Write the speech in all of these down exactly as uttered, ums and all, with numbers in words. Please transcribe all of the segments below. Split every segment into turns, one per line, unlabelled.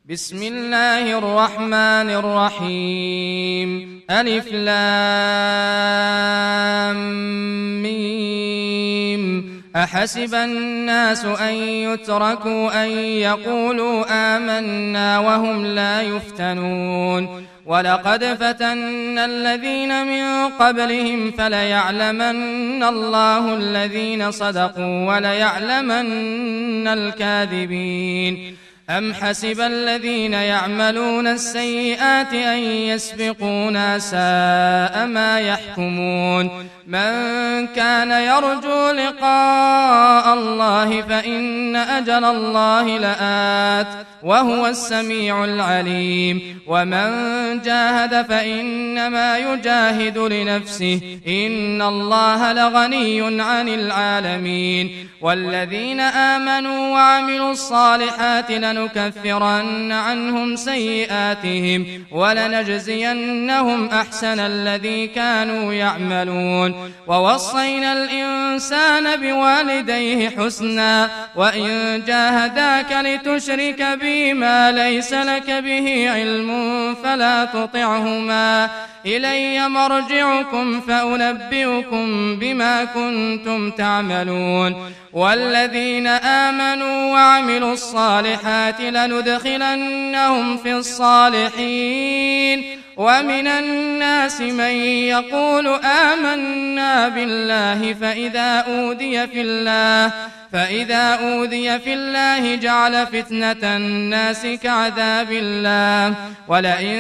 بسم الله الرحمن الرحيم ألف لام ميم أحسب الناس أن يتركوا أن يقولوا آمنا وهم لا يفتنون ولقد فتنا الذين من قبلهم فليعلمن الله الذين صدقوا وليعلمن الكاذبين أم حسب الذين يعملون السيئات أن يسبقونا ساء ما يحكمون من كان يرجو لقاء الله فإن أجل الله لآت وهو السميع العليم ومن جاهد فإنما يجاهد لنفسه إن الله لغني عن العالمين والذين آمنوا وعملوا الصالحات لنكفرن عنهم سيئاتهم ولنجزينهم أحسن الذي كانوا يعملون ووصينا الإنسان بوالديه حسنا وإن جاهداك لتشرك بي ما ليس لك به علم فلا تطعهما إلي مرجعكم فأنبئكم بما كنتم تعملون والذين آمنوا وعملوا الصالحات لندخلنهم في الصالحين ومن الناس من يقول آمنا بالله فإذا أوذي في الله فإذا أوذي في الله جعل فتنة الناس كعذاب الله ولئن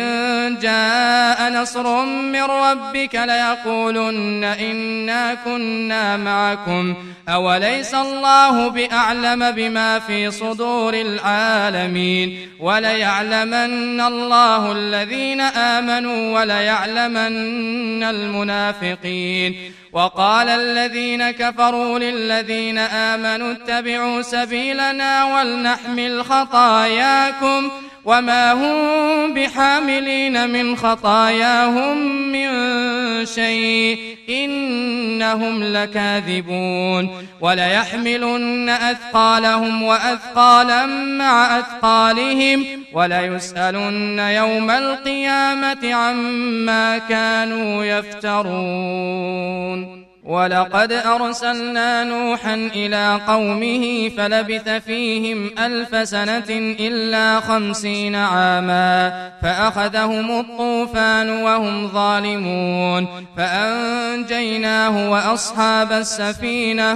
جاء نصر من ربك ليقولن إنا كنا معكم أوليس الله بأعلم بما في صدور العالمين وليعلمن الله الذين آمنوا وليعلمن المنافقين وقال الذين كفروا للذين آمنوا اتبعوا سبيلنا ولنحمل خطاياكم وما هم بحاملين من خطاياهم من شيء إنهم لكاذبون وليحملن أثقالهم وأثقالا مع أثقالهم وليسألن يوم القيامة عما كانوا يفترون ولقد أرسلنا نوحا إلى قومه فلبث فيهم ألف سنة إلا خمسين عاما فأخذهم الطوفان وهم ظالمون فأنجيناه وأصحاب السفينة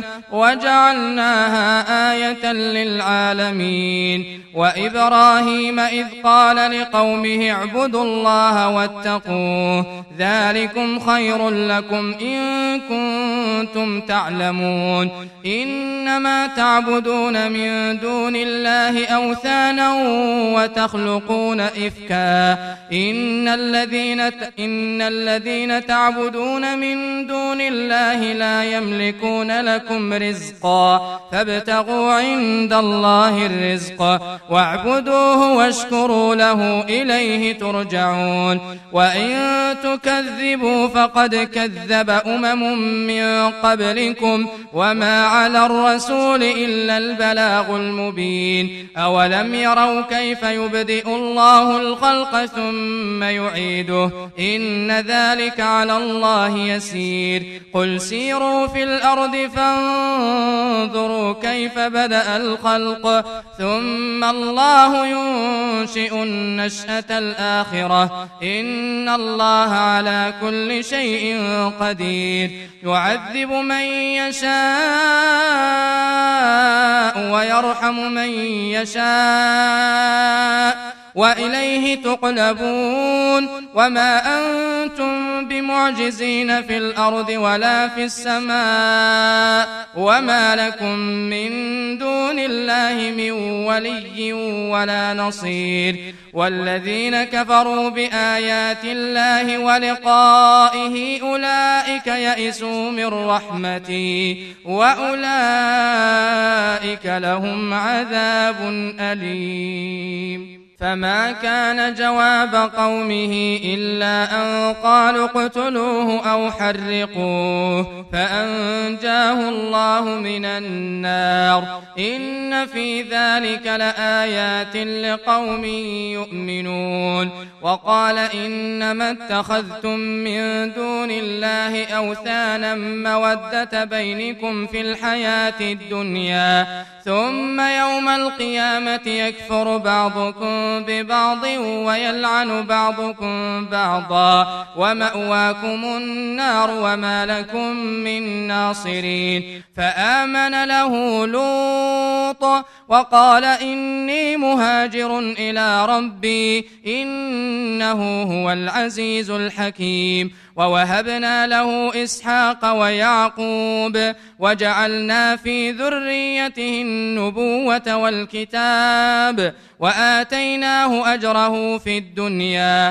وجعلناها آية للعالمين وإبراهيم إذ قال لقومه اعبدوا الله واتقوه ذلكم خير لكم إن كنتم تعلمون إنما تعبدون من دون الله أوثانا وتخلقون إفكا إن الذين إن الذين تعبدون من دون الله لا يملكون لكم رزقا فابتغوا عند الله الرزق واعبدوه واشكروا له إليه ترجعون وإن تكذبوا فقد كذب أمم من قبلكم وما على الرسول إلا البلاغ المبين أولم يروا كيف يبدئ الله الخلق ثم يعيده إن ذلك على الله يسير قل سيروا في الأرض فانظروا كيف بدأ الخلق ثم الله ينشئ النشأة الآخرة إن الله على كل شيء قدير يعذب من يشاء ويرحم من يشاء وإليه تقلبون وما أنتم بمعجزين في الأرض ولا في السماء وما لكم من دون الله من ولي ولا نصير والذين كفروا بآيات الله ولقائه أولئك يئسوا من رحمتي وأولئك لهم عذاب أليم فما كان جواب قومه إلا أن قالوا اقتلوه أو حرقوه فأنجاه الله من النار إن في ذلك لآيات لقوم يؤمنون وقال إنما اتخذتم من دون الله أوثانا مودة بينكم في الحياة الدنيا ثم يوم القيامة يكفر بعضكم ببعض ويلعن بعضكم بعضا ومأواكم النار وما لكم من ناصرين فآمن له لوط وقال إني مهاجر إلى ربي إنه هو العزيز الحكيم ووهبنا له إسحاق ويعقوب وجعلنا في ذريته النبوة والكتاب وآتيناه أجره في الدنيا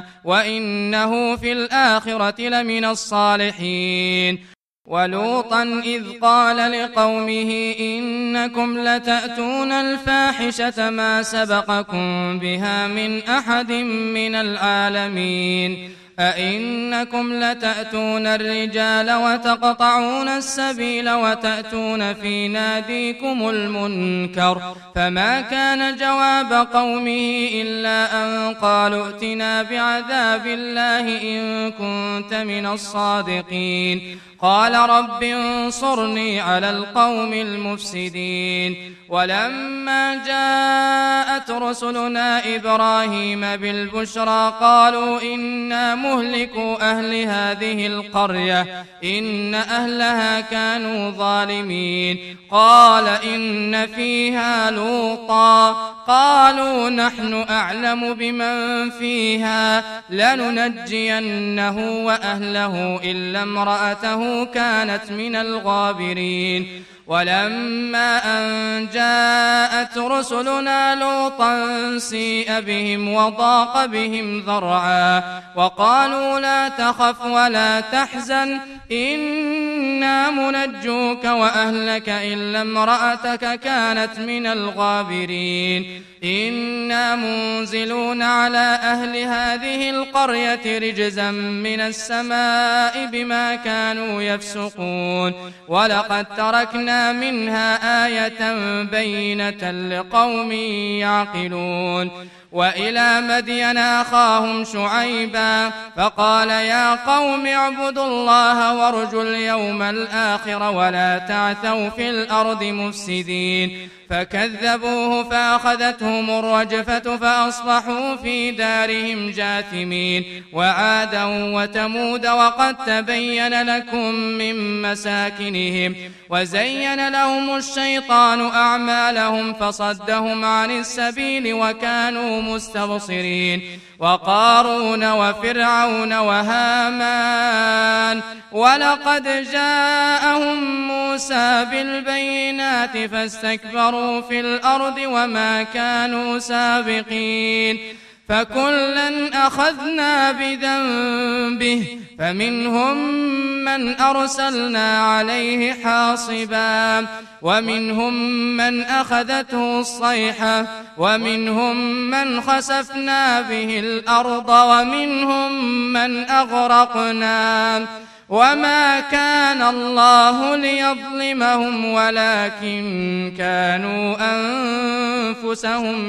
وإنه في الآخرة لمن الصالحين ولوطا إذ قال لقومه إنكم لتأتون الفاحشة ما سبقكم بها من أحد من العالمين أئنكم لتأتون الرجال وتقطعون السبيل وتأتون في ناديكم المنكر فما كان جواب قومه إلا أن قالوا ائتنا بعذاب الله إن كنت من الصادقين قال رب انصرني على القوم المفسدين ولما جاءت رسلنا إبراهيم بالبشرى قالوا إنا مهلكوا أهل هذه القرية إن أهلها كانوا ظالمين قال إن فيها لوطا قالوا نحن أعلم بمن فيها لننجينه وأهله إلا امرأته كانت من الغابرين ولما أن جاءت رسلنا لوطا سيء بهم وضاق بهم ذرعا وقالوا لا تخف ولا تحزن إنا منجوك وأهلك إلا امرأتك كانت من الغابرين إنا منزلون على أهل هذه القرية رجزا من السماء بما كانوا يفسقون ولقد تركنا منها آية بينة لقوم يعقلون وإلى مدين أخاهم شعيبا فقال يا قوم اعبدوا الله وارجوا اليوم الآخر ولا تعثوا في الأرض مفسدين فكذبوه فأخذتهم الرجفة فأصبحوا في دارهم جاثمين وعادا وتمود وقد تبين لكم من مساكنهم وزين لهم الشيطان أعمالهم فصدهم عن السبيل وكانوا مستبصرين وقارون وفرعون وهامان ولقد جاءهم موسى بالبينات فاستكبروا في الأرض وما كانوا سابقين فكلا أخذنا بذنبه فمنهم من أرسلنا عليه حاصبا ومنهم من أخذته الصيحة ومنهم من خسفنا به الأرض ومنهم من أغرقنا وما كان الله ليظلمهم ولكن كانوا أنفسهم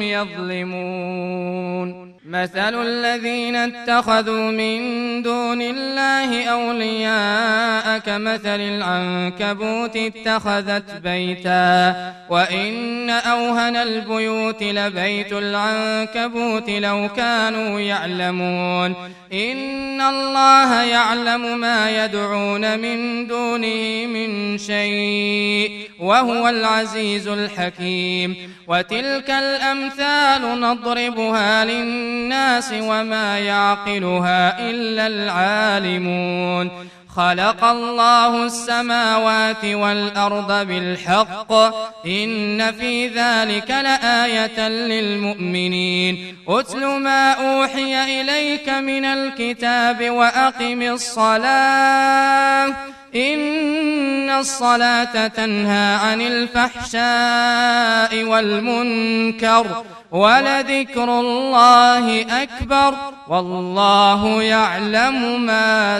يظلمون مثل الذين اتخذوا من دون الله أولياء كمثل العنكبوت اتخذت بيتا وإن أوهن البيوت لبيت العنكبوت لو كانوا يعلمون إن الله يعلم ما يدعون من دونه من شيء وهو العزيز الحكيم وتلك الأمثال نضربها للناس وما يعقلها إلا العالمون خلق الله السماوات والأرض بالحق إن في ذلك لآية للمؤمنين أتل ما أوحي إليك من الكتاب وأقم الصلاة إن الصلاة تنهى عن الفحشاء والمنكر ولذكر الله أكبر والله يعلم ما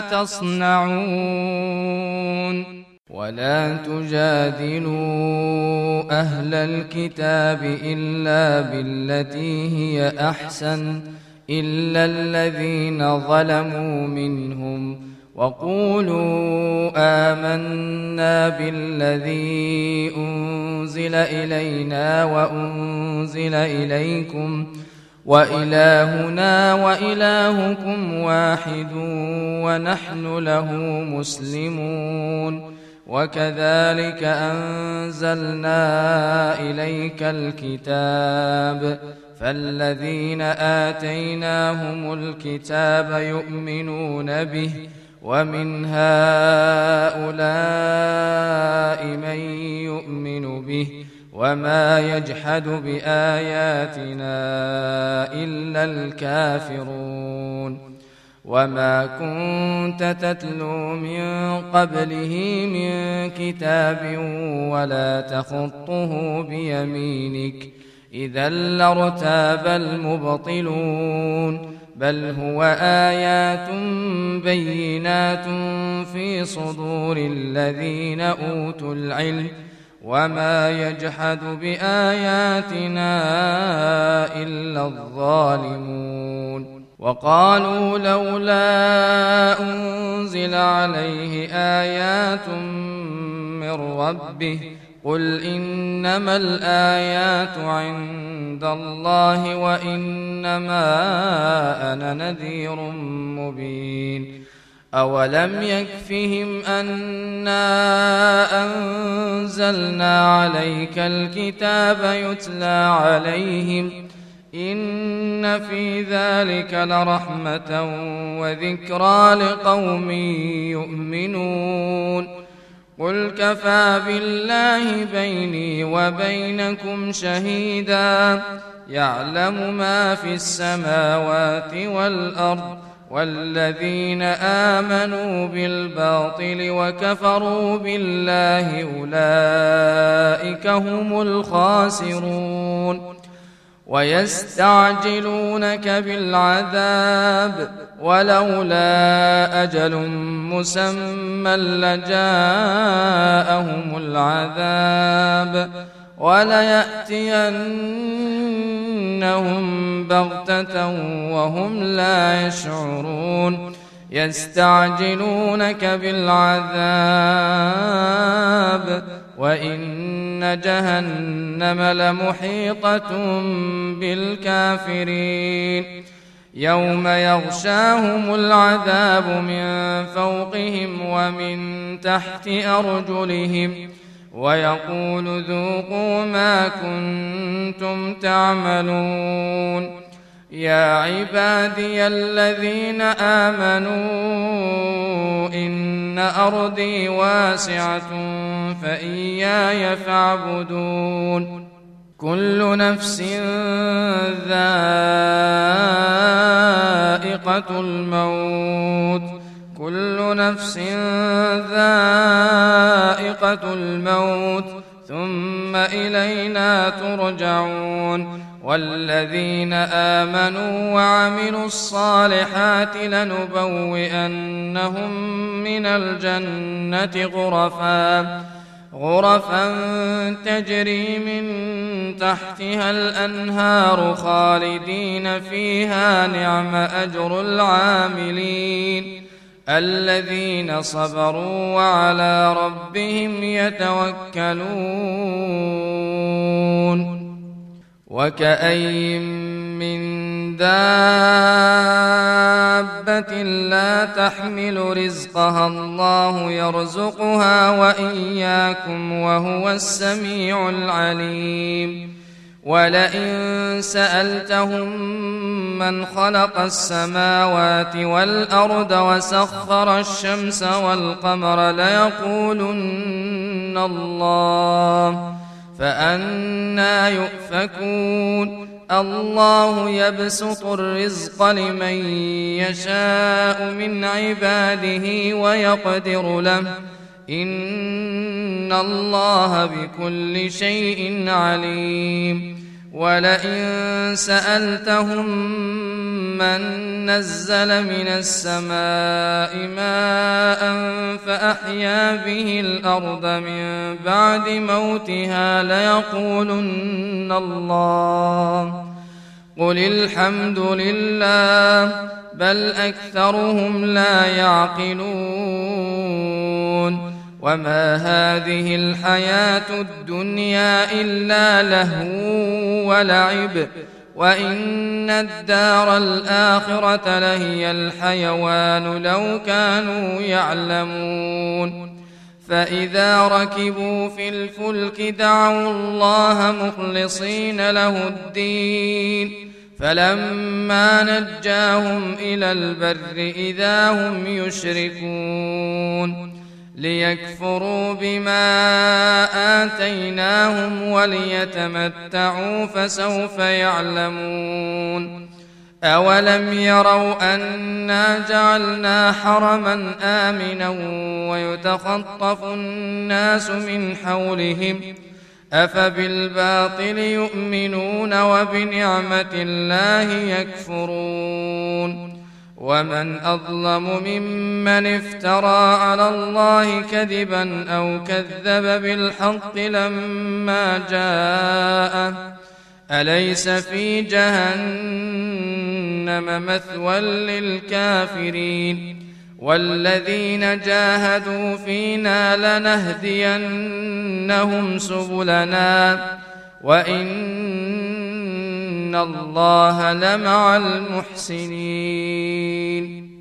تصنعون ولا تجادلوا أهل الكتاب إلا بالتي هي أحسن إلا الذين ظلموا منهم وقولوا آمنا بالذي أنزل إلينا وأنزل إليكم وإلهنا وإلهكم واحد ونحن له مسلمون وكذلك أنزلنا إليك الكتاب فالذين آتيناهم الكتاب يؤمنون به ومن هؤلاء من يؤمن به وما يجحد بآياتنا إلا الكافرون وما كنت تتلو من قبله من كتاب ولا تخطه بيمينك إذا لارتاب المبطلون بل هو آيات بينات في صدور الذين أوتوا العلم وما يجحد بآياتنا إلا الظالمون وقالوا لولا أنزل عليه آيات من ربه قل إنما الآيات عند الله وإنما أنا نذير مبين أولم يكفهم أنا أنزلنا عليك الكتاب يتلى عليهم إن في ذلك لرحمة وذكرى لقوم يؤمنون قل كفى بالله بيني وبينكم شهيدا يعلم ما في السماوات والأرض والذين آمنوا بالباطل وكفروا بالله أولئك هم الخاسرون ويستعجلونك بالعذاب ولولا أجل مسمى لجاءهم العذاب وليأتينهم بغتة وهم لا يشعرون يستعجلونك بالعذاب وإن جهنم لمحيطة بالكافرين يوم يغشاهم العذاب من فوقهم ومن تحت أرجلهم ويقول ذوقوا ما كنتم تعملون يا عبادي الذين آمنوا إن أرضي واسعة فإياي فاعبدون كل نفس ذائقة الموت كل نفس ذائقة الموت ثم إلينا ترجعون والذين آمنوا وعملوا الصالحات لنبوئنهم من الجنة غرفا غرفا تجري من تحتها الأنهار خالدين فيها نعم أجر العاملين الذين صبروا وعلى ربهم يتوكلون وكأين من دابة لا تحمل رزقها الله يرزقها وإياكم وهو السميع العليم ولئن سألتهم من خلق السماوات والأرض وسخر الشمس والقمر ليقولن الله فأنى يؤفكون الله يبسط الرزق لمن يشاء من عباده ويقدر له إن الله بكل شيء عليم ولئن سألتهم من نزل من السماء ماء فأحيا به الأرض من بعد موتها ليقولن الله قل الحمد لله بل أكثرهم لا يعقلون وما هذه الحياة الدنيا إلا لهو ولعب وإن الدار الآخرة لهي الحيوان لو كانوا يعلمون فإذا ركبوا في الفلك دعوا الله مخلصين له الدين فلما نجاهم إلى البر إذا هم يشركون ليكفروا بما آتيناهم وليتمتعوا فسوف يعلمون أولم يروا أنا جعلنا حرما آمنا ويتخطف الناس من حولهم أفبالباطل يؤمنون وبنعمة الله يكفرون ومن أظلم ممن افترى على الله كذبا أو كذب بالحق لما جاءه أليس في جهنم مثوى للكافرين والذين جاهدوا فينا لنهدينهم سبلنا وإن الله لمع المحسنين